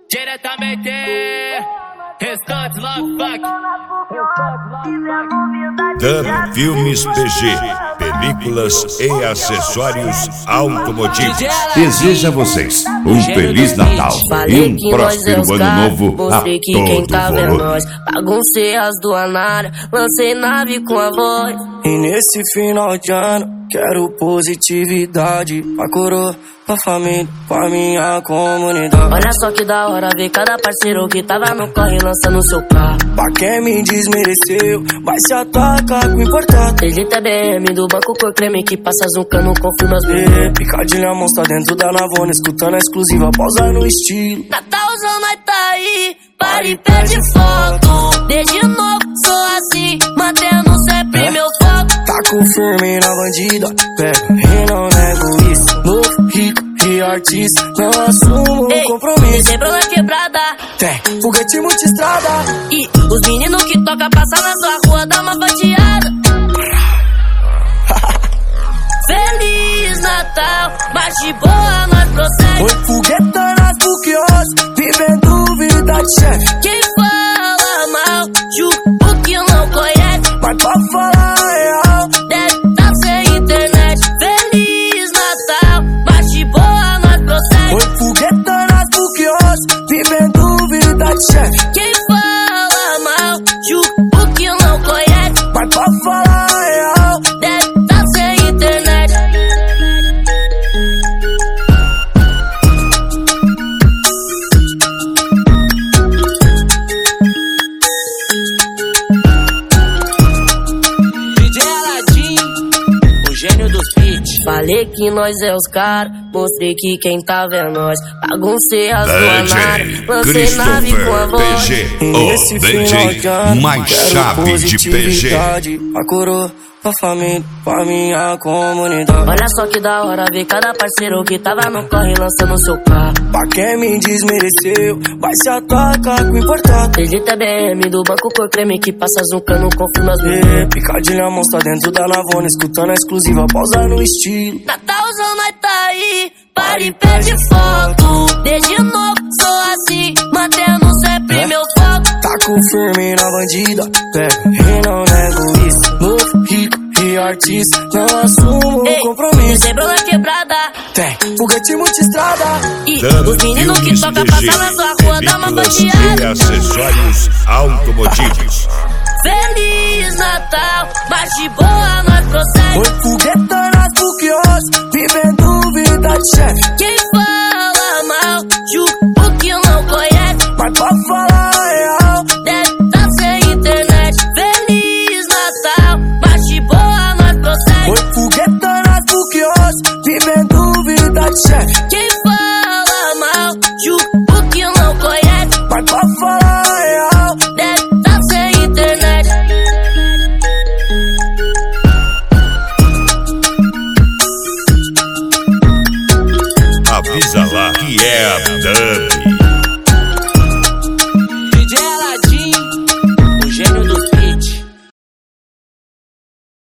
Diretamente, Restante Love Funk. Dub Filmes PG, películas e acessórios automotivos. Deseja a vocês um Feliz Natal e um próspero Ano Novo a todo volume. Baguncei as duanárias, lancei nave com a voz. E nesse final de ano, quero positividade pra coroa, pra família, pra minha comunidade. Olha só que da hora ver cada parceiro que tava no corre lançando seu carro. Pra quem me desmereceu, vai se atacar com importado. Ele TBM do banco cor creme que passa zuncando com filmas Picadilha monstra dentro da Navona, escutando a exclusiva, pausa no estilo. Natalzão nós tá aí, para e pede foto. Desde novo sou assim, mantendo sempre meu foco. Taco firme na bandida, pego e não nego isso. Novo, rico e artista, não assumo o compromisso. Sempre na quebrada, tem foguete multistrada. E os meninos que tocam passam na sua rua, dá uma fatiada. Feliz Natal, mas de boa nós prossegue. Oi, foguetando as buquios, vivendo vida de chefe. Quem fala mal, julga o que não conhece. Mas pra falar a real, deve tá sem internet. Feliz Natal, mas de boa nós prossegue. Oi, foguetando as buquios, vivendo vida de chefe. Quem fala mal, julga o que não conhece. Mas pra falar a real, deve tá sem internet. Falei que nós é os caras, mostrei que quem tava é nós. Baguncei as duanárias, lancei nave com a voz. PG, o DJ mais chave de PG. A coroa, pra família, pra minha comunidade. Olha só que da hora ver cada parceiro que tava no corre lançando seu carro. Pra quem me desmereceu, vai se atacar com importado. Desde TBM do banco cor creme que passa zuncando com filmas Picadilha monstra dentro da Navona, escutando a exclusiva, pausa no estilo. Natalzão nós tá aí, para e pede foto. Desde novo sou assim, mantendo sempre meu foco. Taco firme na bandida, pego e não nego isso. Novo, rico e artista, não assumo o compromisso. Sempre na quebrada, tem foguete multistrada. E os meninos que tocam passam na sua rua, dá uma fatiada. E acessórios automotivos. Feliz Natal, mas de boa nós prossegue. Oi, foguetando as buquios, vivendo vida de chefe. Quem fala mal, julga o que não conhece. Mas pra falar a real, deve tá sem internet. Feliz Natal, mas de boa nós prossegue. Oi, foguetando as buquios, vivendo vida de chefe. Quem fala mal, julga o que não conhece. Mas pra falar a real, deve tá sem internet. Avisa lá que é a Dub.